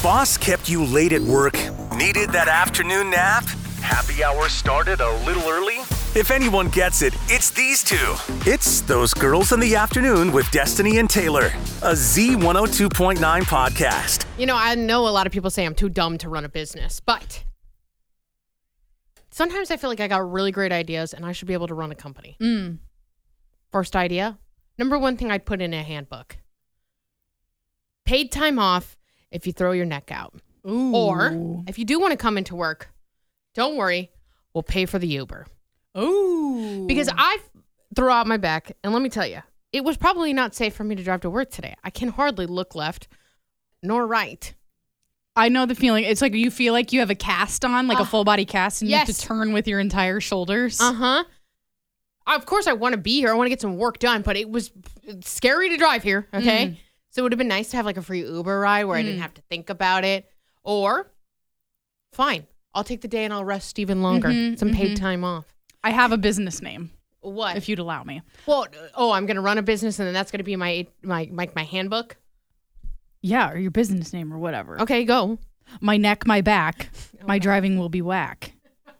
boss kept you late at work? Needed that afternoon nap? Happy hour started a little early? If anyone gets it, it's these two. It's Those Girls in the Afternoon with Destiny and Taylor, a Z102.9 podcast. You know, I know a lot of people say I'm too dumb to run a business, but sometimes I feel like I got really great ideas and I should be able to run a company. First idea, number one thing I'd put in a handbook. Paid time off if you throw your neck out. Ooh. Or if you do want to come into work, don't worry, we'll pay for the Uber. Ooh. Because I threw out my back, and let me tell you, it was probably not safe for me to drive to work today. I can hardly look left nor right. I know the feeling. It's like you feel like you have a cast on, like a full body cast, and you have to turn with your entire shoulders. Uh-huh. Of course, I want to be here. I want to get some work done, but it was scary to drive here, okay? So it would have been nice to have like a free Uber ride where I didn't have to think about it. Or, fine, I'll take the day and I'll rest even longer. Some paid time off. I have a business name. What? If you'd allow me. Well, I'm going to run a business and then that's going to be my handbook? Yeah, or your business name or whatever. Okay, go. My neck, my back. My driving will be whack.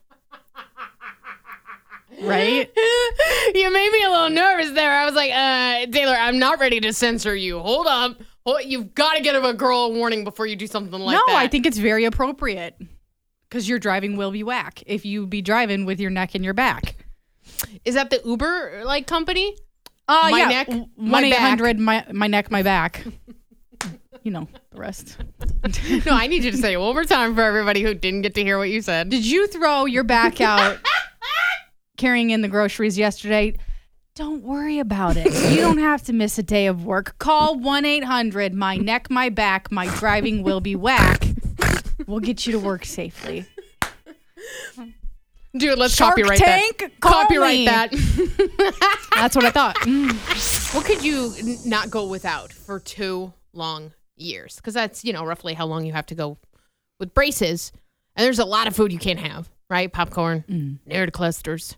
Right? You made me a little nervous there. I was like, Taylor, I'm not ready to censor you. Hold up. You've got to give a girl a warning before you do something like that. No, I think it's very appropriate. Because your driving will be whack if you be driving with your neck and your back. Is that the Uber company? My neck, my 1-800 my neck, my back. You know the rest. No, I need you to say it one more time for everybody who didn't get to hear what you said. Did you throw your back out carrying in the groceries yesterday? Don't worry about it. You don't have to miss a day of work. Call 1-800 my neck, my back, my driving will be whack. We'll get you to work safely. Dude, let's Shark copyright Tank, that. call Copyright me. that. That's what I thought. What could you not go without for 2 long years? Because that's, roughly how long you have to go with braces. And there's a lot of food you can't have, right? Popcorn, nerd clusters.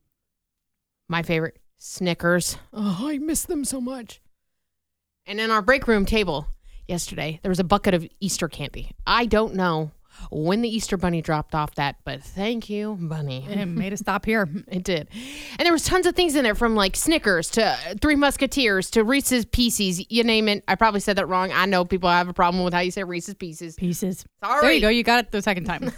My favorite, Snickers. Oh, I miss them so much. And in our break room table yesterday, there was a bucket of Easter candy. I don't know when the Easter bunny dropped off that, but thank you, bunny. It made us stop here. It did. And there was tons of things in there, from like Snickers to Three Musketeers to Reese's Pieces, you name it. I probably said that wrong. I know people have a problem with how you say Reese's Pieces. Pieces. Sorry. There you go. You got it the second time.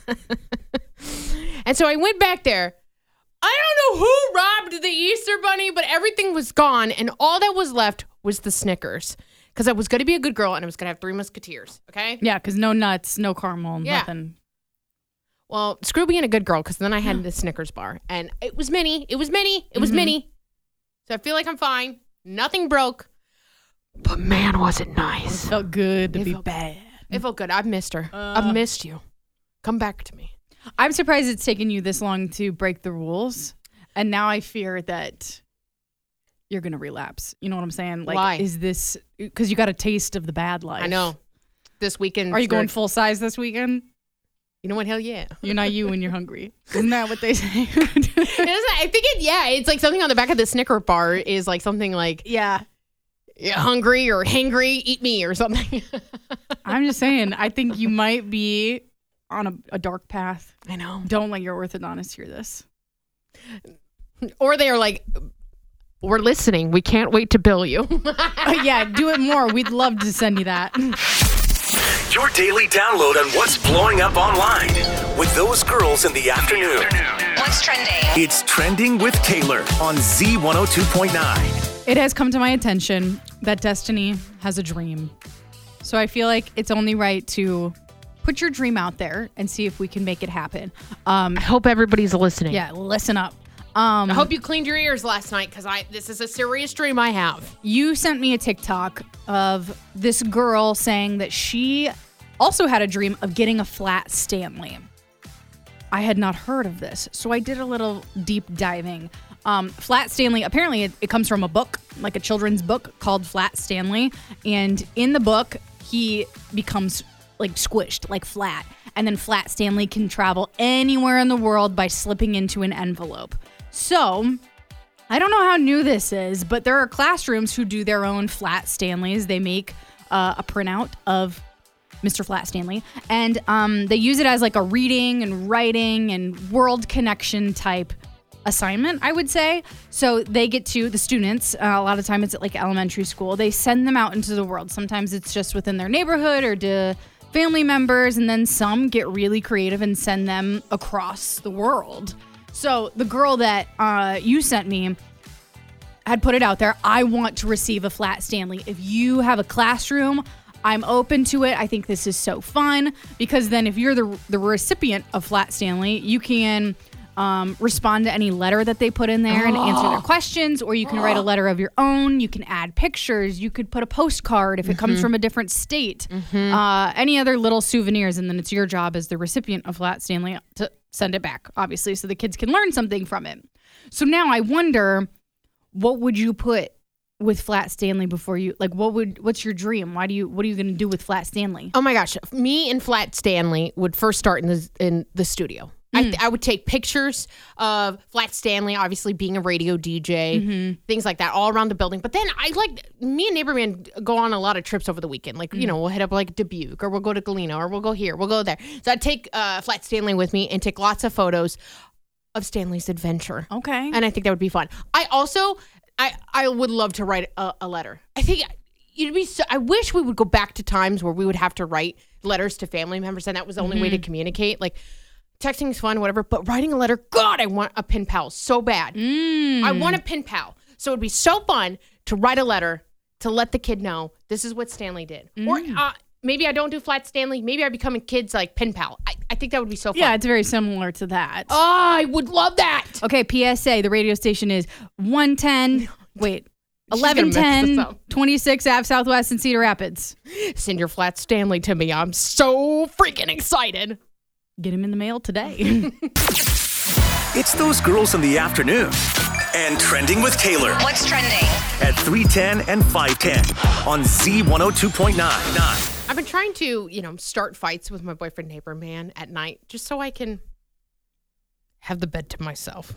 And so I went back there. I don't know who robbed the Easter bunny, but everything was gone. And all that was left was the Snickers. Because I was going to be a good girl and I was going to have Three Musketeers, okay? Yeah, because no nuts, no caramel, nothing. Well, screw being a good girl, because then I had the Snickers bar. And it was mini. It was mini. So I feel like I'm fine. Nothing broke. But man, was it nice. It felt good to be bad. It felt good. I've missed her. I've missed you. Come back to me. I'm surprised it's taken you this long to break the rules. And now I fear that you're going to relapse. You know what I'm saying? Like, why? Is this because you got a taste of the bad life? I know. This weekend. Are you going full size this weekend? You know what? Hell yeah. You're not you when you're hungry. Isn't that what they say? I think it's like something on the back of the Snicker bar is like something like, yeah, you're hungry or hangry, eat me or something. I'm just saying, I think you might be on a dark path. I know. Don't let your orthodontist hear this. Or they are like, we're listening. We can't wait to bill you. Yeah, do it more. We'd love to send you that. Your daily download on what's blowing up online with Those Girls in the Afternoon. What's trending? It's Trending with Taylor on Z102.9. It has come to my attention that Destiny has a dream. So I feel like it's only right to put your dream out there and see if we can make it happen. I hope everybody's listening. Yeah, listen up. I hope you cleaned your ears last night, because this is a serious dream I have. You sent me a TikTok of this girl saying that she also had a dream of getting a flat Stanley. I had not heard of this, so I did a little deep diving. Flat Stanley, apparently it comes from a book, like a children's book called Flat Stanley. And in the book, he becomes like squished, like flat. And then Flat Stanley can travel anywhere in the world by slipping into an envelope. So, I don't know how new this is, but there are classrooms who do their own Flat Stanleys. They make a printout of Mr. Flat Stanley. And they use it as like a reading and writing and world connection type assignment, I would say. So they get to, the students, a lot of time it's at like elementary school, they send them out into the world. Sometimes it's just within their neighborhood or to family members, and then some get really creative and send them across the world. So the girl that you sent me had put it out there, I want to receive a Flat Stanley. If you have a classroom, I'm open to it. I think this is so fun, because then if you're the recipient of Flat Stanley, you can respond to any letter that they put in there and answer their questions, or you can write a letter of your own. You can add pictures. You could put a postcard if it comes from a different state. Any other little souvenirs, and then it's your job as the recipient of Flat Stanley to send it back, obviously, so the kids can learn something from it. So now I wonder, what would you put with Flat Stanley before you, like, what's your dream? What are you going to do with Flat Stanley? Oh my gosh. Me and Flat Stanley would first start in the studio. I would take pictures of Flat Stanley, obviously being a radio DJ, things like that, all around the building. But then me and Neighborman go on a lot of trips over the weekend. Like, we'll head up like Dubuque, or we'll go to Galena, or we'll go here, we'll go there. So I'd take Flat Stanley with me and take lots of photos of Stanley's adventure. Okay. And I think that would be fun. I also, I would love to write a letter. I think it'd be I wish we would go back to times where we would have to write letters to family members, and that was the only way to communicate. Like, texting is fun, whatever, but writing a letter, God, I want a pen pal so bad. I want a pen pal. So it'd be so fun to write a letter to let the kid know this is what Stanley did. Or maybe I don't do Flat Stanley. Maybe I become a kid's like pen pal. I think that would be so fun. Yeah, it's very similar to that. Oh, I would love that. Okay, PSA, the radio station is 1110 26 Ave Southwest in Cedar Rapids. Send your Flat Stanley to me. I'm so freaking excited. Get him in the mail today. It's those girls in the afternoon. And Trending with Taylor. What's trending? At 3:10 and 5:10 on Z102.9. I've been trying to, start fights with my boyfriend neighbor man at night, just so I can have the bed to myself.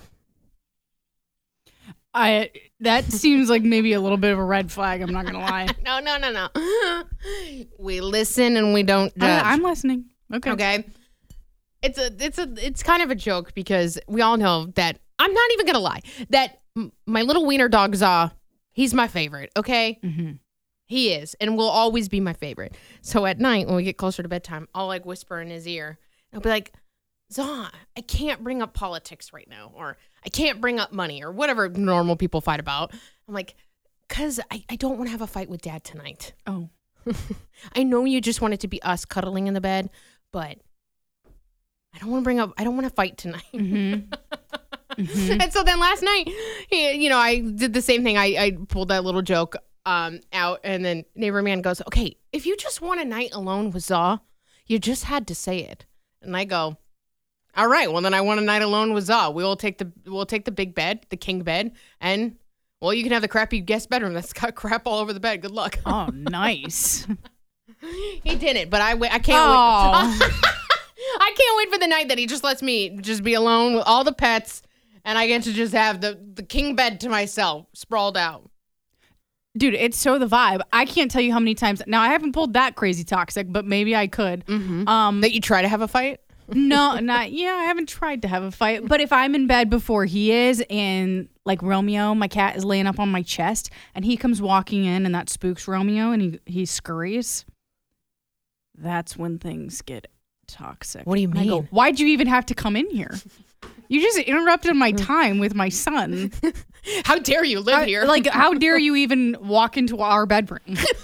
That seems like maybe a little bit of a red flag, I'm not going to lie. No. We listen and we don't judge. I'm listening. Okay. It's kind of a joke, because we all know that, I'm not even going to lie, that my little wiener dog Zaw, he's my favorite, okay? He is, and will always be my favorite. So at night, when we get closer to bedtime, I'll like whisper in his ear. I'll be like, Zaw, I can't bring up politics right now, or I can't bring up money, or whatever normal people fight about. I'm like, because I don't want to have a fight with Dad tonight. Oh. I know you just want it to be us cuddling in the bed, but I don't want to fight tonight. And so then last night, I did the same thing. I pulled that little joke out, and then neighbor man goes, okay, if you just want a night alone with Zaw, you just had to say it. And I go, all right, well then I want a night alone with Zaw. We'll take the big bed, the king bed, and well, you can have the crappy guest bedroom that's got crap all over the bed. Good luck. Oh, nice. He didn't, but I can't wait. I can't wait for the night that he just lets me just be alone with all the pets, and I get to just have the king bed to myself, sprawled out. Dude, it's so the vibe. I can't tell you how many times. Now, I haven't pulled that crazy toxic, but maybe I could. That you try to have a fight? No, I haven't tried to have a fight. But if I'm in bed before he is, and like Romeo, my cat, is laying up on my chest, and he comes walking in, and that spooks Romeo, and he scurries, that's when things get toxic. What do you mean? I go, why'd you even have to come in here? You just interrupted my time with my son. How dare you live here? Like, how dare you even walk into our bedroom?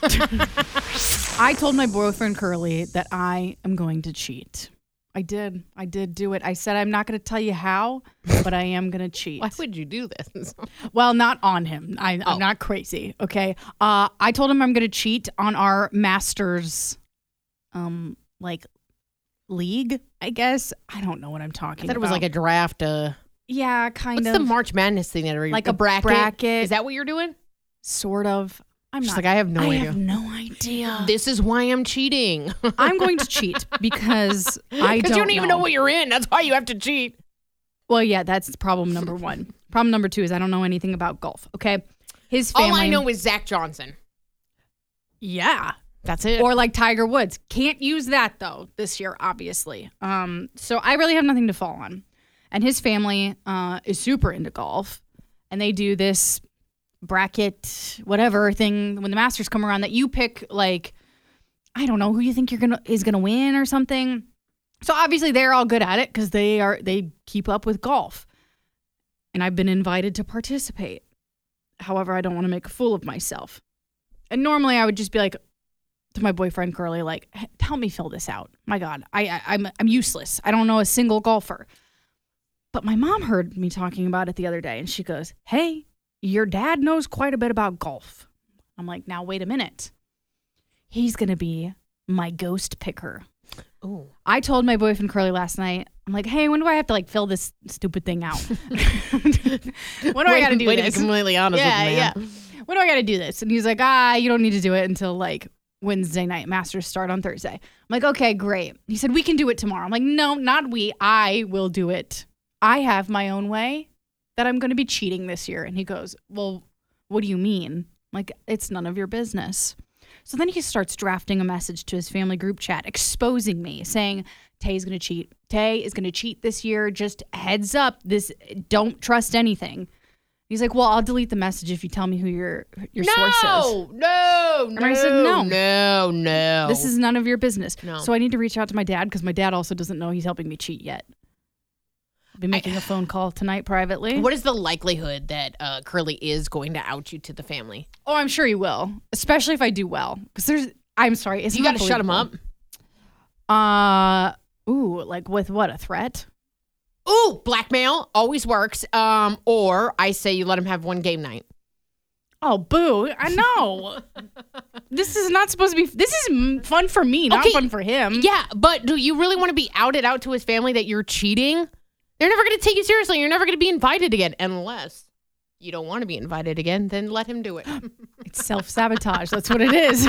I told my boyfriend Curly that I am going to cheat. I did do it. I said I'm not going to tell you how, but I am going to cheat. Why would you do this? Well, not on him. I'm not crazy, okay? I told him I'm going to cheat on our Masters, league, I guess. I don't know what I'm talking about. I thought it was like a draft. Yeah, kind of. What's the March Madness thing that are like a bracket? Is that what you're doing? Sort of. I'm She's not. Like, I have no idea. I have no idea. This is why I'm cheating. I'm going to cheat because I don't you don't even know what you're in. That's why you have to cheat. Well, yeah, that's problem number one. Problem number two is I don't know anything about golf. Okay, his family. All I know is Zach Johnson. Yeah. That's it. Or like Tiger Woods. Can't use that, though, this year, obviously. So I really have nothing to fall on. And his family is super into golf. And they do this bracket, whatever thing, when the Masters come around, that you pick, like, I don't know, who you think is gonna win or something. So obviously they're all good at it because they keep up with golf. And I've been invited to participate. However, I don't want to make a fool of myself. And normally I would just be like, to my boyfriend Curly, like, hey, help me fill this out. My God, I'm useless. I don't know a single golfer. But my mom heard me talking about it the other day, and she goes, hey, your dad knows quite a bit about golf. I'm like, now wait a minute. He's going to be my ghost picker. Ooh. I told my boyfriend Curly last night, I'm like, hey, when do I have to like fill this stupid thing out? When do I got to do this? this? To be completely honest with you, man. Yeah. When do I got to do this? And he's like, you don't need to do it until like Wednesday night. Masters start on Thursday. I'm like, okay, great. He said, we can do it tomorrow. I'm like, no, not we. I will do it. I have my own way that I'm going to be cheating this year. And he goes, well, what do you mean? I'm like, it's none of your business. So then he starts drafting a message to his family group chat, exposing me, saying, Tay's going to cheat. Tay is going to cheat this year. Just heads up. Don't trust anything. He's like, well, I'll delete the message if you tell me who your source is. No. And I said, no. No. This is none of your business. No. So I need to reach out to my dad because my dad also doesn't know he's helping me cheat yet. I'll be making a phone call tonight privately. What is the likelihood that Curly is going to out you to the family? Oh, I'm sure he will, especially if I do well. Because I'm sorry. You got to shut him up. Like with what, a threat? Ooh, blackmail always works. Or I say you let him have one game night. Oh, boo. I know. This is not supposed to be, this is fun for me, not fun for him. Yeah, but do you really want to be outed out to his family that you're cheating? They're never going to take you seriously. You're never going to be invited again unless you don't want to be invited again. Then let him do it. It's self-sabotage. That's what it is.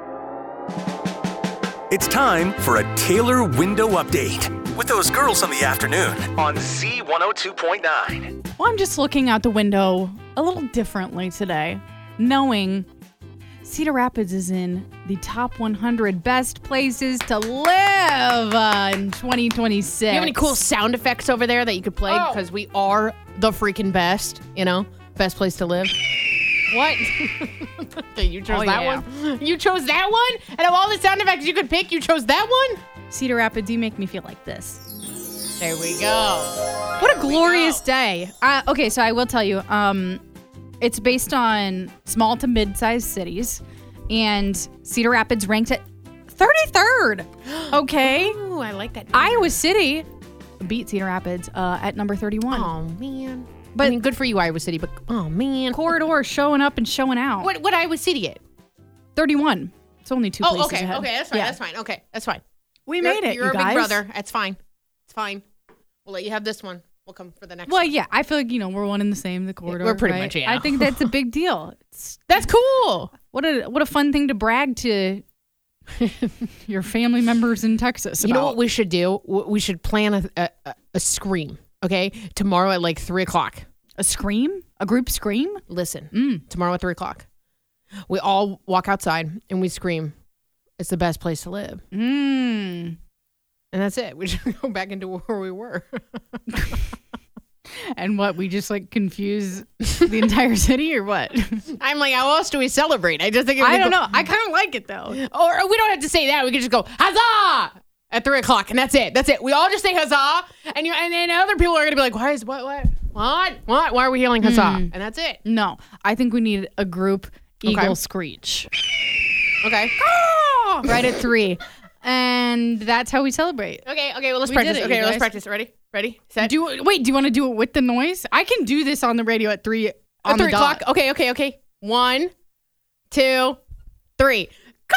It's time for a Taylor window update with those girls in the afternoon on Z102.9. Well, I'm just looking out the window a little differently today, knowing Cedar Rapids is in the top 100 best places to live in 2026. You have any cool sound effects over there that you could play? Because we are the freaking best, best place to live. What? Okay, you chose that one? You chose that one? And of all the sound effects you could pick, you chose that one? Cedar Rapids, you make me feel like this. There we go. What a glorious day. Okay, so I will tell you, it's based on small to mid-sized cities, and Cedar Rapids ranked at 33rd. Okay. Ooh, I like that number. Iowa City beat Cedar Rapids at number 31. Oh, man. But I mean, good for you, Iowa City, but oh, man. Corridor showing up and showing out. What Iowa City at? 31. It's only two places okay. ahead. Okay, that's fine. Yeah. That's fine. Okay, that's fine. We made it, You're you a guys. big brother. That's fine. It's fine. We'll let you have this one. We'll come for the next Well, one. yeah, I feel like, we're one in the same, the corridor. We're pretty right? much, yeah. I think that's a big deal. That's cool. What a fun thing to brag to your family members in Texas about. You know what we should do? We should plan a scream, okay? Tomorrow at like 3 o'clock. A scream? A group scream? Listen, tomorrow at 3 o'clock. We all walk outside and we scream, it's the best place to live. And that's it. We just go back into where we were. And what, we just like confuse the entire city or what? I'm like, how else do we celebrate? I just think I don't know. I kind of like it though. Or we don't have to say that. We can just go, huzzah! At 3 o'clock. And that's it. That's it. We all just say huzzah. And then other people are going to be like, why is what? Why are we yelling huzzah? And that's it. No, I think we need a group eagle screech. Okay. Right at 3. And that's how we celebrate. Okay, well, let's We practice. did it, Okay, you let's guys. practice. Ready? Set. Do you want to do it with the noise? I can do this on the radio at 3 on At 3 the dot. o'clock. Okay. 1, 2, 3. Go!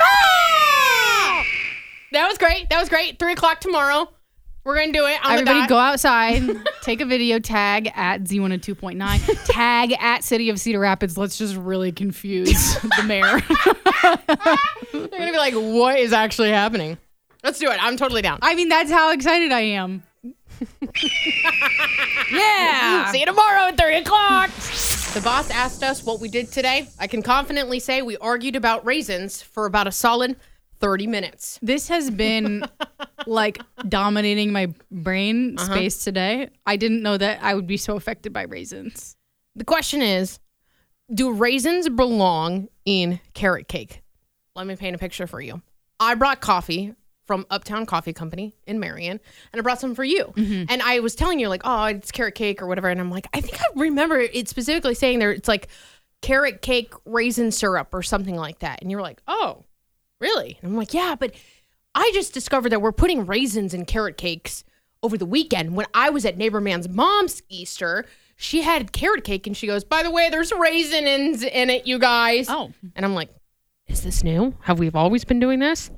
That was great. 3 o'clock tomorrow. We're going to do it on Everybody the dot. go outside, take a video, tag at Z102.9, tag at City of Cedar Rapids. Let's just really confuse the mayor. They're going to be like, what is actually happening? Let's do it. I'm totally down. I mean, that's how excited I am. Yeah. See you tomorrow at 3 o'clock. The boss asked us what we did today. I can confidently say we argued about raisins for about a solid 30 minutes. This has been like dominating my brain space today. I didn't know that I would be so affected by raisins. The question is, do raisins belong in carrot cake? Let me paint a picture for you. I brought coffee from Uptown Coffee Company in Marion, and I brought some for you. Mm-hmm. And I was telling you, like, oh, it's carrot cake or whatever. And I'm like, I think I remember it specifically saying there, it's like carrot cake raisin syrup or something like that. And you were like, oh, really? And I'm like, yeah, but I just discovered that we're putting raisins in carrot cakes over the weekend. When I was at Neighbor Man's mom's Easter, she had carrot cake, and she goes, by the way, there's raisins in it, you guys. Oh. And I'm like, is this new? Have we always been doing this?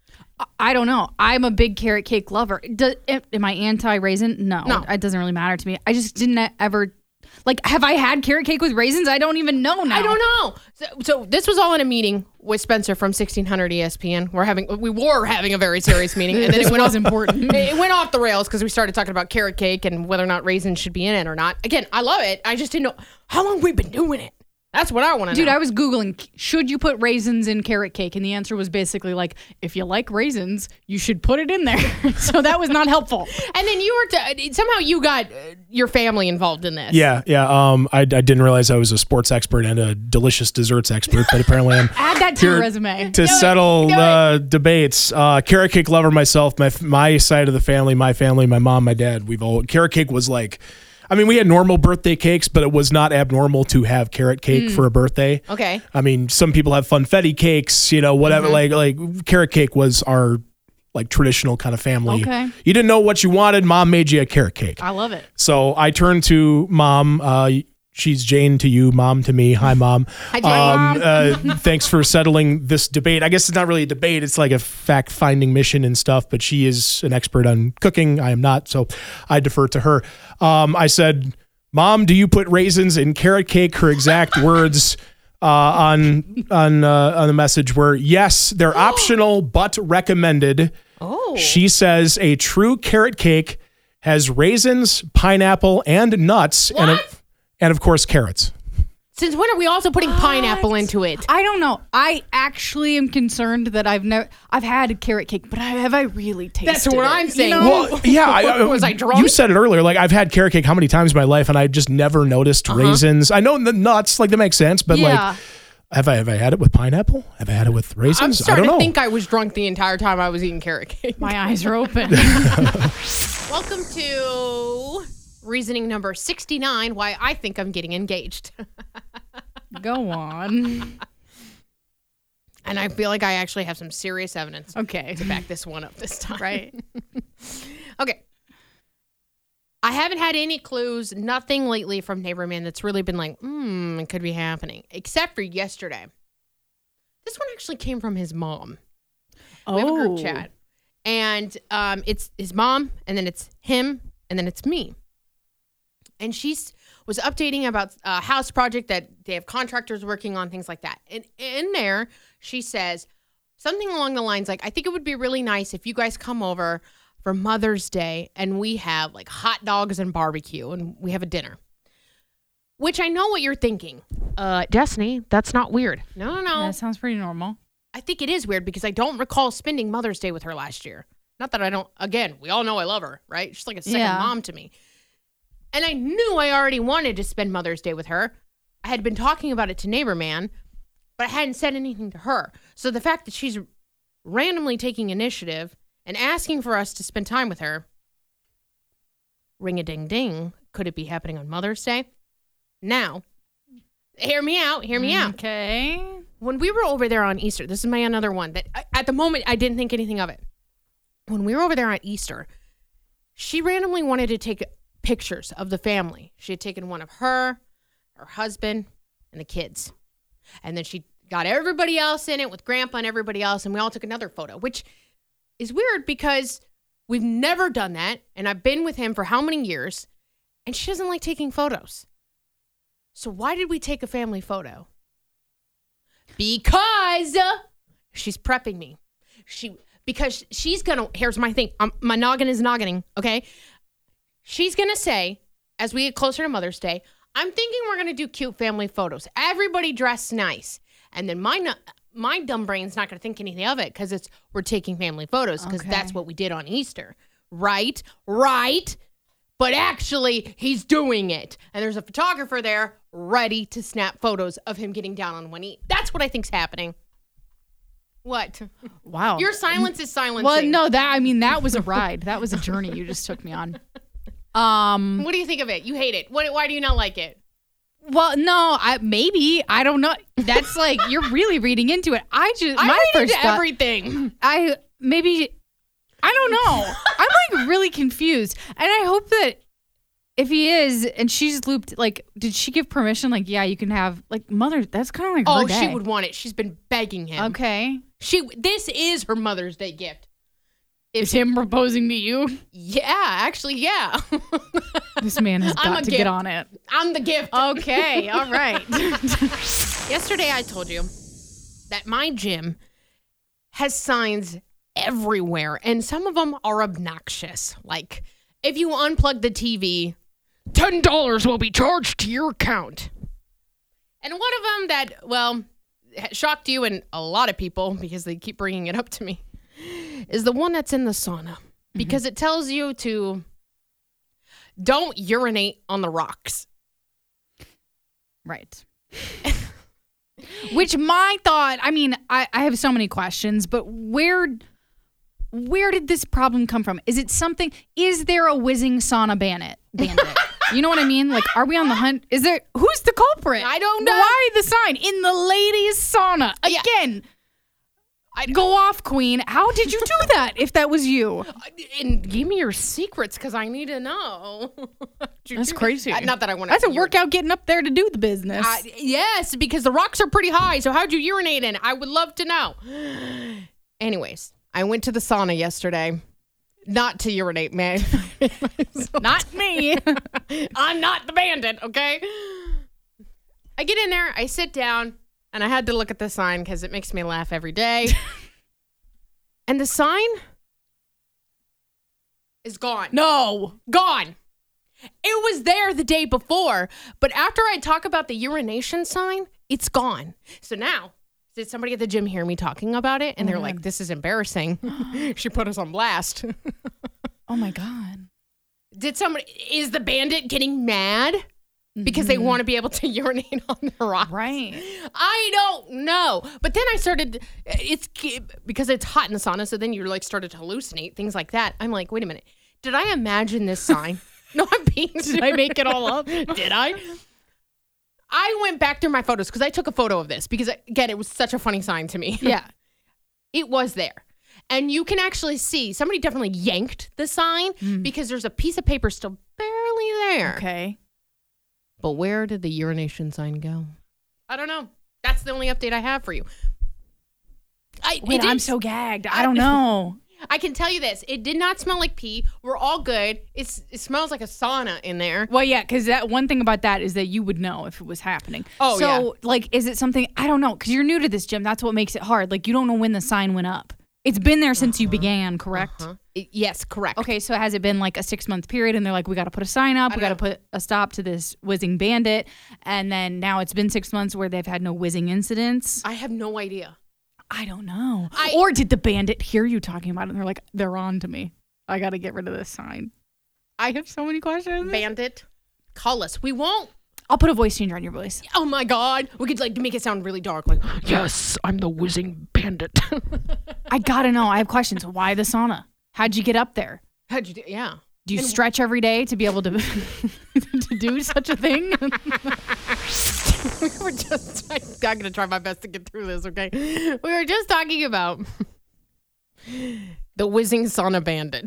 I don't know. I'm a big carrot cake lover. Am I anti-raisin? No. It doesn't really matter to me. I just didn't ever... Like, have I had carrot cake with raisins? I don't even know now. I don't know. So this was all in a meeting with Spencer from 1600 ESPN. We were having a very serious meeting, and then it went important. It went off the rails because we started talking about carrot cake and whether or not raisins should be in it or not. Again, I love it. I just didn't know how long we've been doing it. That's what I want to know. Dude, I was Googling, should you put raisins in carrot cake? And the answer was basically like, if you like raisins, you should put it in there. So that was not helpful. And then somehow you got your family involved in this. Yeah. I didn't realize I was a sports expert and a delicious desserts expert, but apparently I'm add that to your resume. To settle the debates. Carrot cake lover myself, my side of the family, my mom, my dad, carrot cake was like, I mean, we had normal birthday cakes, but it was not abnormal to have carrot cake for a birthday. Okay. I mean, some people have funfetti cakes, whatever. Mm-hmm. Like carrot cake was our like traditional kind of family. Okay. You didn't know what you wanted. Mom made you a carrot cake. I love it. So I turned to Mom. She's Jane to you, Mom to me. Hi, Mom. Hi, Jane, Mom. Thanks for settling this debate. I guess it's not really a debate. It's like a fact-finding mission and stuff, but she is an expert on cooking. I am not, so I defer to her. I said, Mom, do you put raisins in carrot cake? Her exact words on the message were, yes, they're optional, but recommended. Oh. She says a true carrot cake has raisins, pineapple, and nuts. What? And of course, carrots. Since when are we also putting pineapple into it? I don't know. I actually am concerned that I've had carrot cake, but have I really tasted it? That's what I'm saying. Well, yeah. Was I drunk? You said it earlier. Like, I've had carrot cake how many times in my life, and I just never noticed raisins. I know the nuts, like, that makes sense, but like, have I had it with pineapple? Have I had it with raisins? I'm starting I don't know. to think I was drunk the entire time I was eating carrot cake. My eyes are open. Welcome to reasoning number 69, why I think I'm getting engaged. Go on. And I feel like I actually have some serious evidence to back this one up this time. Right. Okay. I haven't had any clues, nothing lately from Neighbor Man that's really been like, it could be happening, except for yesterday. This one actually came from his mom. We have a group chat. And it's his mom, and then it's him, and then it's me. And she was updating about a house project that they have contractors working on, things like that. And in there, she says something along the lines like, I think it would be really nice if you guys come over for Mother's Day and we have like hot dogs and barbecue and we have a dinner. Which I know what you're thinking. Destiny, that's not weird. No. That sounds pretty normal. I think it is weird because I don't recall spending Mother's Day with her last year. Not that I don't, again, we all know I love her, right? She's like a second mom to me. And I knew I already wanted to spend Mother's Day with her. I had been talking about it to Neighbor Man, but I hadn't said anything to her. So the fact that she's randomly taking initiative and asking for us to spend time with her, ring-a-ding-ding, could it be happening on Mother's Day? Now, hear me out. Okay. When we were over there on Easter, this is my another one that at the moment I didn't think anything of it. When we were over there on Easter, she randomly wanted to take pictures of the family. She had taken one of her husband, and the kids. And then she got everybody else in it with Grandpa and everybody else, and we all took another photo, which is weird because we've never done that, and I've been with him for how many years, and she doesn't like taking photos. So why did we take a family photo? Because she's prepping me. Because she's gonna, here's my thing, my noggin is noggining, okay? She's going to say, as we get closer to Mother's Day, I'm thinking we're going to do cute family photos. Everybody dressed nice. And then my dumb brain's not going to think anything of it because we're taking family photos because that's what we did on Easter. Right? But actually, he's doing it. And there's a photographer there ready to snap photos of him getting down on one knee. That's what I think's happening. What? Wow. Your silence is silencing. Well, no, that was a ride. That was a journey you just took me on. What do you think of it? You hate it. Why do you not like it? Well, no, maybe. I don't know. That's like, you're really reading into it. I read into everything. I don't know. I'm like really confused. And I hope that if he is, and she's looped, like, did she give permission? Like, yeah, you can have, like, mother, that's kind of like her day. She would want it. She's been begging him. Okay. This is her Mother's Day gift. Is him proposing to you? Yeah, actually, yeah. This man has got to get on it. I'm the gift. Okay, all right. Yesterday I told you that my gym has signs everywhere, and some of them are obnoxious. Like, if you unplug the TV, $10 will be charged to your account. And one of them that, well, shocked you and a lot of people because they keep bringing it up to me is the one that's in the sauna because it tells you to don't urinate on the rocks. Right. Which my thought, I mean, I have so many questions, but where did this problem come from? Is there a whizzing sauna bandit? You know what I mean? Like, are we on the hunt? Who's the culprit? I don't know. Why the sign in the ladies' sauna? Again, go off, queen. How did you do that if that was you? And give me your secrets because I need to know. That's crazy. Not that I want to. That's a workout getting up there to do the business. Yes, because the rocks are pretty high. So how'd you urinate in? I would love to know. Anyways, I went to the sauna yesterday. Not to urinate, man. Not me. I'm not the bandit, okay? I get in there, I sit down, and I had to look at the sign because it makes me laugh every day. And the sign is gone. No. Gone. It was there the day before, but after I talk about the urination sign, it's gone. So now, did somebody at the gym hear me talking about it? And they're like, this is embarrassing. She put us on blast. Oh my God. Is the bandit getting mad? Because they want to be able to urinate on the rock. Right. I don't know. But then I started, because it's hot in the sauna, so then you like started to hallucinate, things like that. I'm like, wait a minute. Did I imagine this sign? No, I'm being serious. Did I make it all up? Did I? I went back through my photos because I took a photo of this because, again, it was such a funny sign to me. Yeah. It was there. And you can actually see somebody definitely yanked the sign because there's a piece of paper still barely there. Okay. But where did the urination sign go? I don't know. That's the only update I have for you. I'm so gagged. I don't know. I can tell you this. It did not smell like pee. We're all good. It smells like a sauna in there. Well, yeah, because that one thing about that is that you would know if it was happening. Oh, yeah. So, like, is it something, I don't know, because you're new to this gym. That's what makes it hard. Like, you don't know when the sign went up. It's been there since you began, correct? Yes, correct. Okay, so has it been like a 6-month period and they're like, we got to put a sign up, we got to put a stop to this whizzing bandit, and then now it's been 6 months where they've had no whizzing incidents? I have no idea. I don't know. Or did the bandit hear you talking about it and they're like, they're on to me. I got to get rid of this sign. I have so many questions. Bandit, call us. We won't. I'll put a voice changer on your voice. Oh my God. We could like make it sound really dark. Like, yes, I'm the whizzing bandit. I got to know. I have questions. Why the sauna? How'd you get up there? How'd you do? Yeah. Do you stretch every day to be able to to do such a thing? We were just, I'm going to try my best to get through this, okay? We were just talking about the whizzing sauna bandit.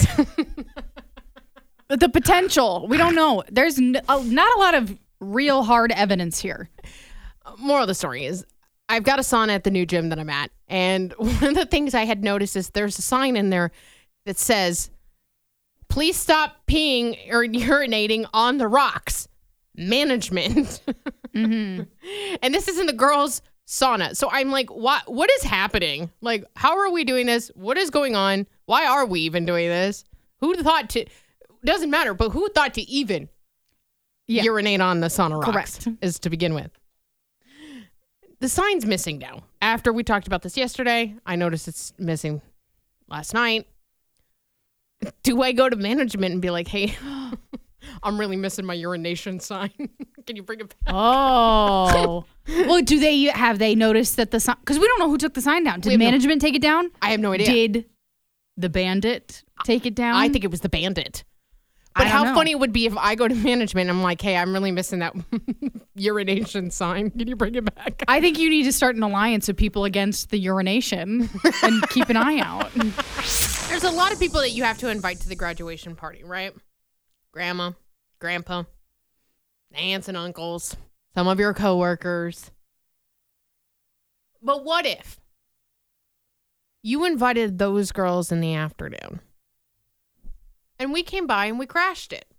The potential. We don't know. There's not a lot of real hard evidence here. Moral of the story is I've got a sauna at the new gym that I'm at. And one of the things I had noticed is there's a sign in there that says, please stop peeing or urinating on the rocks. Management. And this is in the girls' sauna. So I'm like, what is happening? Like, how are we doing this? What is going on? Why are we even doing this? Who thought to, doesn't matter, but who thought to even urinate on the sauna rocks. Correct. Is to begin with. The sign's missing now. After we talked about this yesterday, I noticed it's missing last night. Do I go to management and be like, hey, I'm really missing my urination sign. Can you bring it back? Oh. Well, have they noticed that the sign, because we don't know who took the sign down. Did management take it down? I have no idea. Did the bandit take it down? I think it was the bandit. But how funny it would be if I go to management and I'm like, hey, I'm really missing that urination sign. Can you bring it back? I think you need to start an alliance of people against the urination and keep an eye out. There's a lot of people that you have to invite to the graduation party, right? Grandma, grandpa, aunts and uncles, some of your coworkers. But what if you invited those girls in the afternoon and we came by and we crashed it?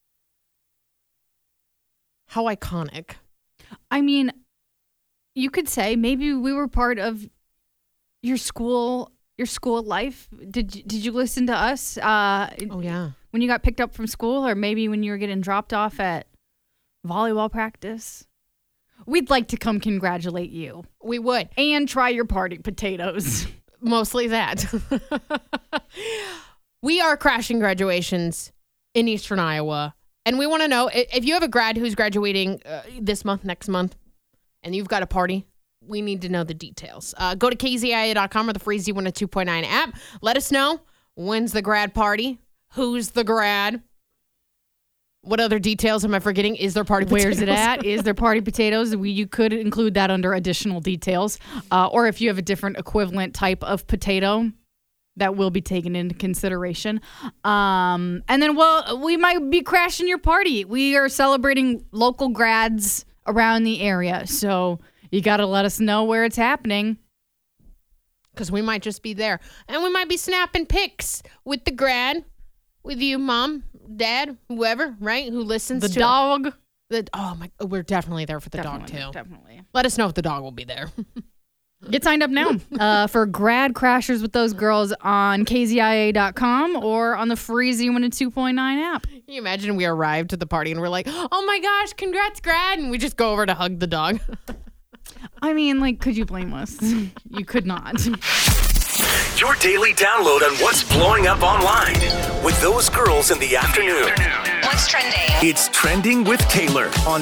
How iconic. I mean, you could say maybe we were part of your school life. Did you listen to us? Oh, yeah. When you got picked up from school, or maybe when you were getting dropped off at volleyball practice? We'd like to come congratulate you. We would. And try your party potatoes. Mostly that. We are crashing graduations in Eastern Iowa. And we want to know if you have a grad who's graduating this month, next month, and you've got a party, we need to know the details. Go to kzia.com or the free Z102.9 app. Let us know when's the grad party, who's the grad, what other details am I forgetting? Is there party potatoes? Where's it at? Is there party potatoes? You could include that under additional details. Or if you have a different equivalent type of potato, that will be taken into consideration. And then, we might be crashing your party. We are celebrating local grads around the area. So you got to let us know where it's happening. Because we might just be there. And we might be snapping pics with the grad, with you, mom, dad, whoever, right? Who listens the to dog. We're definitely there for the dog, too. Definitely. Let us know if the dog will be there. Get signed up now for grad crashers with those girls on kzia.com or on the free Z102.9 app. Can you imagine we arrived to the party and we're like, oh my gosh, congrats, grad. And we just go over to hug the dog. I mean, could you blame us? You could not. Your daily download on what's blowing up online with those girls in the afternoon. What's trending? It's Trending with Taylor on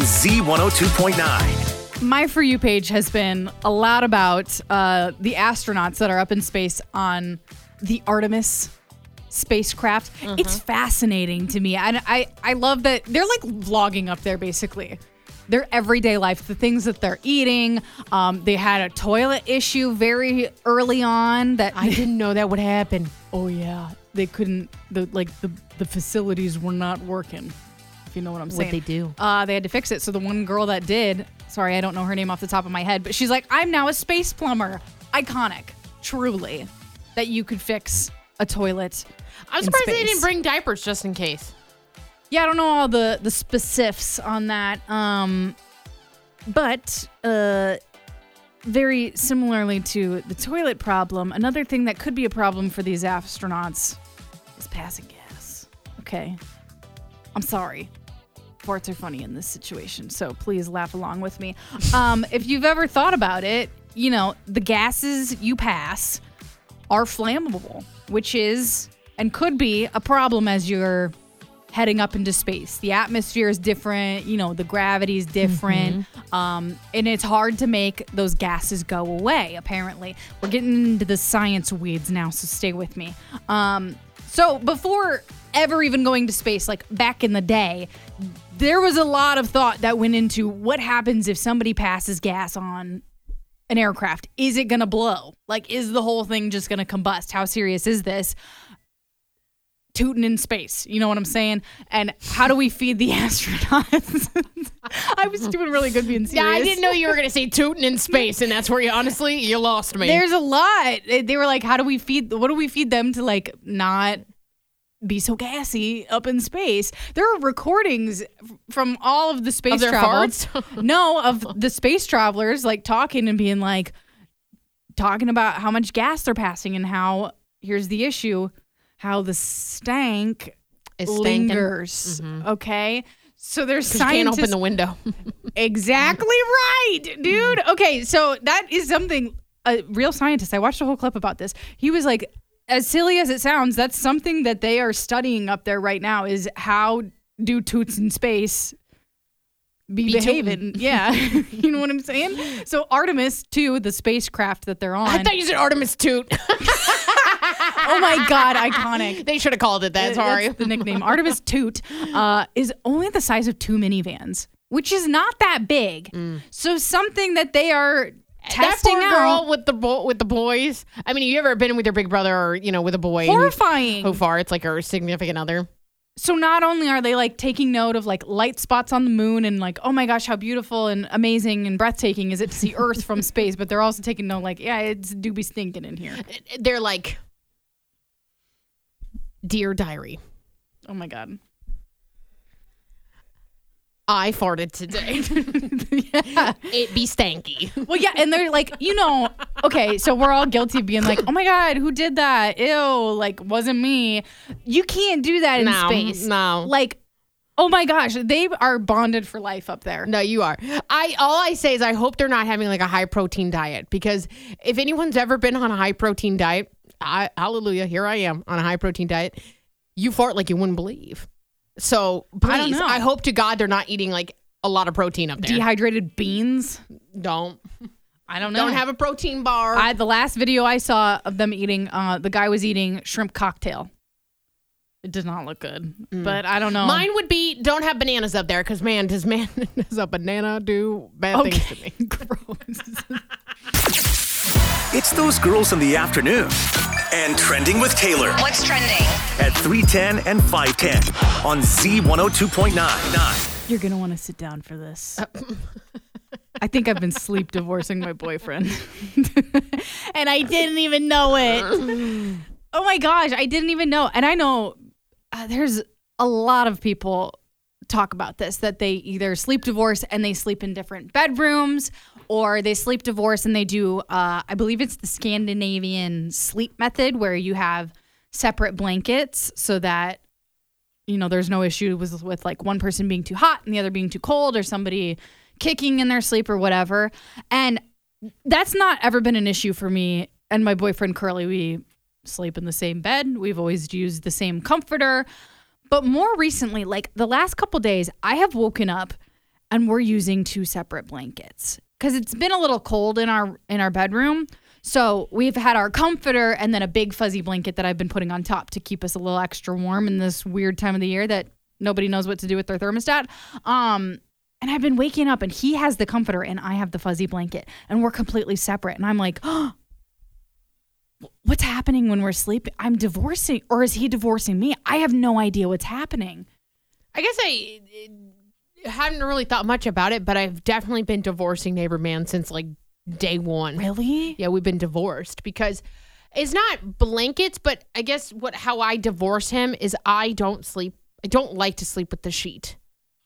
Z102.9. My For You page has been a lot about the astronauts that are up in space on the Artemis spacecraft. It's fascinating to me. And I love that they're like vlogging up there, basically. Their everyday life, the things that they're eating. They had a toilet issue very early on that I didn't know that would happen. Oh yeah, they couldn't. The facilities were not working. If you know what I'm saying. What'd they do? They had to fix it. So the one girl that did, sorry, I don't know her name off the top of my head, but she's like, I'm now a space plumber. Iconic, truly, that you could fix a toilet. I'm surprised they didn't bring diapers just in case. Yeah, I don't know all the specifics on that. But very similarly to the toilet problem, another thing that could be a problem for these astronauts is passing gas. Okay. I'm sorry. Farts are funny in this situation, so please laugh along with me. If you've ever thought about it, you know, the gases you pass are flammable, which is and could be a problem as you're heading up into space. The atmosphere is different, you know, the gravity is different, and it's hard to make those gases go away, apparently. We're getting into the science weeds now, so stay with me. So before ever even going to space, like back in the day, there was a lot of thought that went into what happens if somebody passes gas on an aircraft. Is it going to blow? Like, is the whole thing just going to combust? How serious is this? Tooting in space, you know what I'm saying? And how do we feed the astronauts? I was doing really good being serious. Yeah, I didn't know you were going to say tooting in space, and that's where you lost me. There's a lot. They were like, what do we feed them to like not be so gassy up in space? There are recordings from all of the space travelers. No, of the space travelers like talking about how much gas they're passing and how, here's the issue, how the stank lingers. Okay. So there's 'Cause you can't scientists. open the window. Exactly right, dude. Okay, so that is something, a real scientist, I watched a whole clip about this. He was like, as silly as it sounds, that's something that they are studying up there right now is how do toots in space be behaving. Yeah. You know what I'm saying? So Artemis 2, the spacecraft that they're on. I thought you said Artemis Toot. Oh my God, iconic. They should have called it that. Sorry. That's the nickname. Artemis Toot is only the size of 2 minivans, which is not that big. So something that they are testing that poor girl out. with the boys. I mean, you ever been with your big brother or with a boy? Horrifying. How far it's like her significant other. So not only are they like taking note of like light spots on the moon and like, oh my gosh, how beautiful and amazing and breathtaking is it to see Earth from space, but they're also taking note like, yeah, it's do be stinking in here. They're like, Dear Diary. Oh my God. I farted today. Yeah. It be stanky. Well, yeah, and they're like, okay, so we're all guilty of being like, oh my God, who did that? Ew, like, wasn't me. You can't do that in space. No. Like, oh my gosh, they are bonded for life up there. No, you are. All I say is I hope they're not having like a high protein diet, because if anyone's ever been on a high protein diet, hallelujah, here I am on a high protein diet. You fart like you wouldn't believe. So please, I hope to God they're not eating like a lot of protein up there. Dehydrated beans. Don't. I don't know. Don't have a protein bar. The last video I saw of them eating, the guy was eating shrimp cocktail. It does not look good, but I don't know. Mine would be don't have bananas up there, because man, does a banana do bad things to me? Gross. It's those girls in the afternoon. And Trending with Taylor. What's trending? At 3:10 and 5:10 on Z102.9. You're going to want to sit down for this. I think I've been sleep divorcing my boyfriend. And I didn't even know it. Oh my gosh, I didn't even know. And I know there's a lot of people talk about this, that they either sleep divorce and they sleep in different bedrooms, or they sleep divorce and they do, I believe it's the Scandinavian sleep method, where you have separate blankets so that, there's no issue with like one person being too hot and the other being too cold, or somebody kicking in their sleep or whatever. And that's not ever been an issue for me and my boyfriend Curly. We sleep in the same bed. We've always used the same comforter. But more recently, like the last couple days, I have woken up and we're using 2 separate blankets because it's been a little cold in our bedroom. So we've had our comforter and then a big fuzzy blanket that I've been putting on top to keep us a little extra warm in this weird time of the year that nobody knows what to do with their thermostat. And I've been waking up and he has the comforter and I have the fuzzy blanket and we're completely separate. And I'm like, oh, what's happening when we're sleeping? I'm divorcing, or is he divorcing me? I have no idea what's happening. I guess I hadn't really thought much about it, but I've definitely been divorcing Neighbor Man since like day one. Really? Yeah, we've been divorced because it's not blankets, but I guess how I divorce him is I don't like to sleep with the sheet.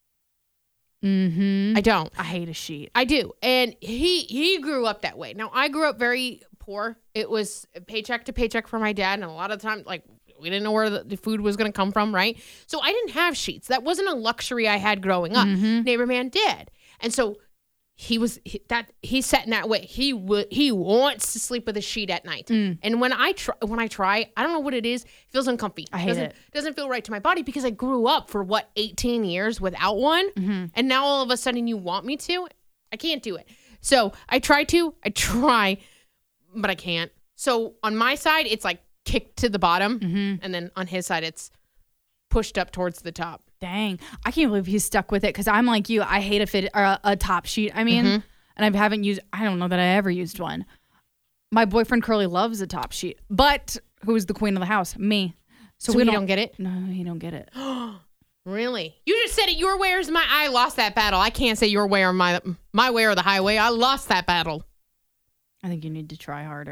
Mm-hmm. I don't. I hate a sheet. I do. And he grew up that way. Now, I grew up very poor. It was paycheck to paycheck for my dad. And a lot of the time, like, we didn't know where the food was going to come from, right? So I didn't have sheets. That wasn't a luxury I had growing up. Mm-hmm. Neighbor Man did. And so he's set in that way. He wants to sleep with a sheet at night. And when I try, I don't know what it is. It feels uncomfy. I hate it. Doesn't feel right to my body because I grew up for 18 years without one. Mm-hmm. And now all of a sudden you want me to? I can't do it. So I try, but I can't. So on my side, it's like kicked to the bottom. Mm-hmm. And then on his side, it's pushed up towards the top. Dang. I can't believe he's stuck with it because I'm like you. I hate a top sheet. I mean, and I don't know that I ever used one. My boyfriend Curly loves a top sheet. But who's the queen of the house? Me. So we don't get it? No, he don't get it. Really? You just said it. Your way is I lost that battle. I can't say your way or my way or the highway. I lost that battle. I think you need to try harder.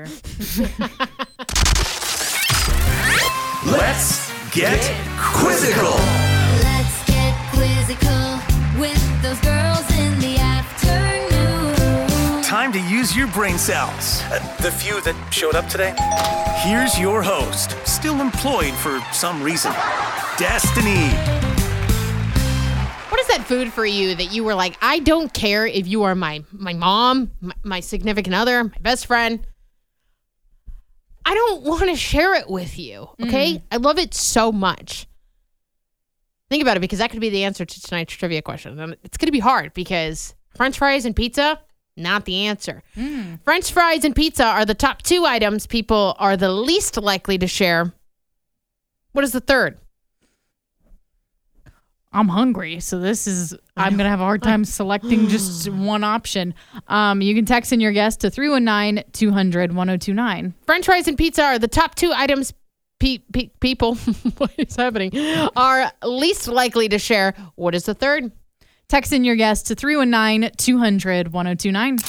Let's get quizzical. Let's get quizzical with those girls in the afternoon. Time to use your brain cells. The few that showed up today. Here's your host, still employed for some reason, Destiny. What does had food for you that you were like, I don't care if you are my mom, my significant other, my best friend. I don't want to share it with you, okay? I love it so much. Think about it, because that could be the answer to tonight's trivia question. And it's going to be hard because French fries and pizza, not the answer. French fries and pizza are the top 2 items people are the least likely to share. What is the third? I'm hungry, so I'm going to have a hard time selecting just one option. You can text in your guess to 319-200-1029. French fries and pizza are the top 2 items people, what is happening, are least likely to share. What is the third? Text in your guess to 319-200-1029.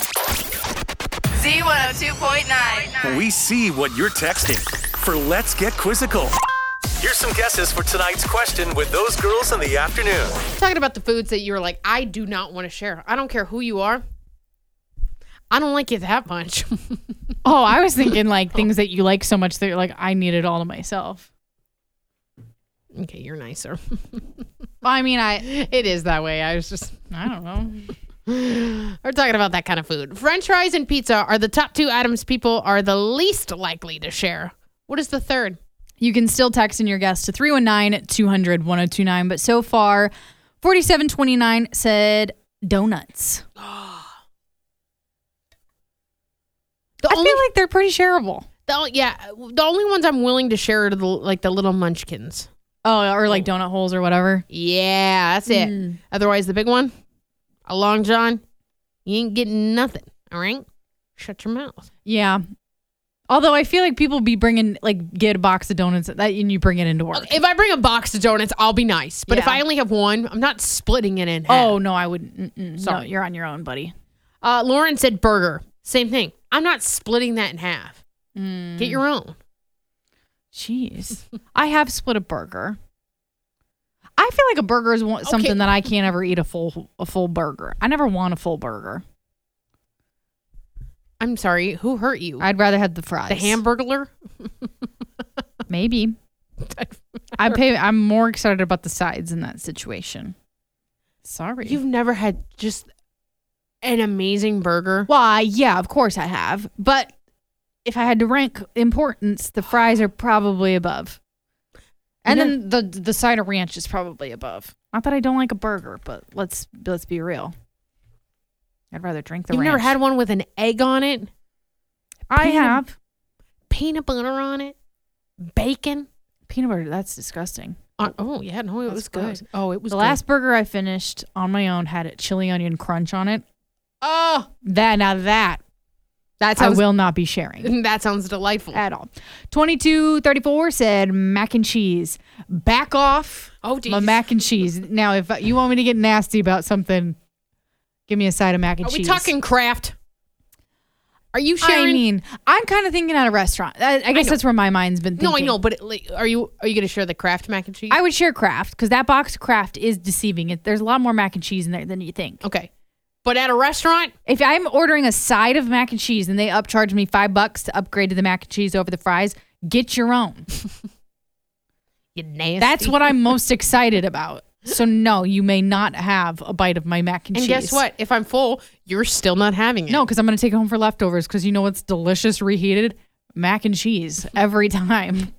Z102.9. We see what you're texting for Let's Get Quizzical. Here's some guesses for tonight's question with those girls in the afternoon. Talking about the foods that you're like, I do not want to share. I don't care who you are. I don't like you that much. Oh, I was thinking like things that you like so much that you're like, I need it all to myself. Okay, you're nicer. Well, I mean, It is that way. I don't know. We're talking about that kind of food. French fries and pizza are the top 2 items people are the least likely to share. What is the third? You can still text in your guess to 319-200-1029. But so far, 4729 said donuts. I feel like they're pretty shareable. The only ones I'm willing to share are the little munchkins. Oh, or like donut holes or whatever. Yeah, that's it. Otherwise, the big one, a Long John, you ain't getting nothing. All right? Shut your mouth. Yeah. Although I feel like people be bringing, get a box of donuts and you bring it into work. If I bring a box of donuts, I'll be nice. But if Yeah. I only have one, I'm not splitting it in half. Oh, no, I wouldn't. No, Sorry. you're on your own, buddy. Lauren said burger. Same thing. I'm not splitting that in half. Get your own. Jeez. I have split a burger. I feel like a burger is something that I can't ever eat a full burger. I never want a full burger. I'm sorry. Who hurt you? I'd rather have the fries. The Hamburglar? Maybe. I'm more excited about the sides in that situation. Sorry. You've never had just an amazing burger? Why, yeah, of course I have. But if I had to rank importance, the fries are probably above. And then the side of ranch is probably above. Not that I don't like a burger, but let's be real. I'd rather drink the ranch. You've never had one with an egg on it? I have. Peanut butter on it? Bacon? Peanut butter, that's disgusting. Oh, yeah. No, it was gross. good. Oh, it was The good. last burger I finished on my own had a chili onion crunch on it. Oh, That that I sounds, will not be sharing that sounds delightful. at all. 2234 said mac and cheese. Back off Oh, geez. my mac and cheese. Now, if you want me to get nasty about something, give me a side of mac and Are we cheese. talking Kraft? Are you sharing? I mean, I'm kind of thinking at a restaurant. I guess know. that's where my mind's been thinking. No, I know, but are you going to share the Kraft mac and cheese? I would share Kraft because that box of Kraft is deceiving. There's a lot more mac and cheese in there than you think. Okay. But at a restaurant? If I'm ordering a side of mac and cheese and they upcharge me $5 to upgrade to the mac and cheese over the fries, get your own. You nasty. That's what I'm most excited about. So no, you may not have a bite of my mac and cheese. And guess what? If I'm full, you're still not having it. No, because I'm going to take it home for leftovers because you know what's delicious reheated? Mac and cheese every time.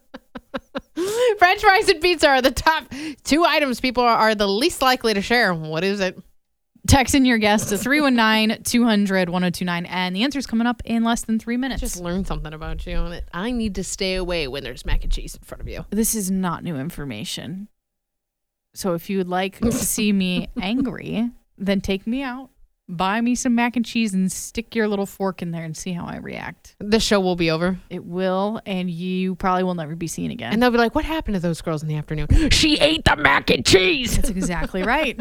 French fries and pizza are the top 2 items people are the least likely to share. What is it? Text in your guess to 319-200-1029. And the answer's coming up in less than 3 minutes. Just learned something about you. I need to stay away when there's mac and cheese in front of you. This is not new information. So if you would like to see me angry, then take me out, buy me some mac and cheese, and stick your little fork in there and see how I react. The show will be over. It will, and you probably will never be seen again. And they'll be like, what happened to those girls in the afternoon? She ate the mac and cheese. That's exactly right.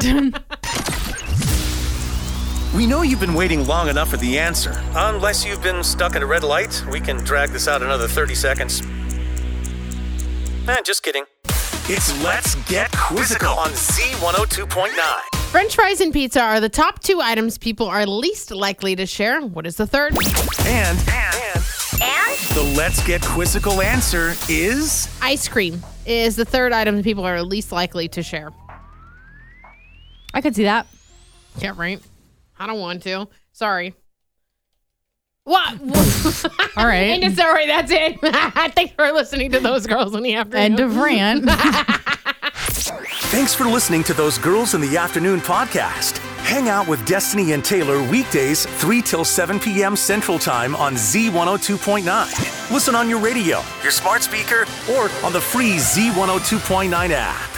We know you've been waiting long enough for the answer. Unless you've been stuck in a red light, we can drag this out another 30 seconds. Just kidding. It's Let's Get Quizzical on Z102.9. French fries and pizza are the top 2 items people are least likely to share. What is the third? And the Let's Get Quizzical answer is... Ice cream is the third item people are least likely to share. I could see that. Yeah, right. I don't want to. Sorry. What? All right. And sorry, that's it. Thanks for listening to Those Girls in the Afternoon. End of rant. Thanks for listening to Those Girls in the Afternoon podcast. Hang out with Destiny and Taylor weekdays 3 till 7 p.m. Central Time on Z102.9. Listen on your radio, your smart speaker, or on the free Z102.9 app.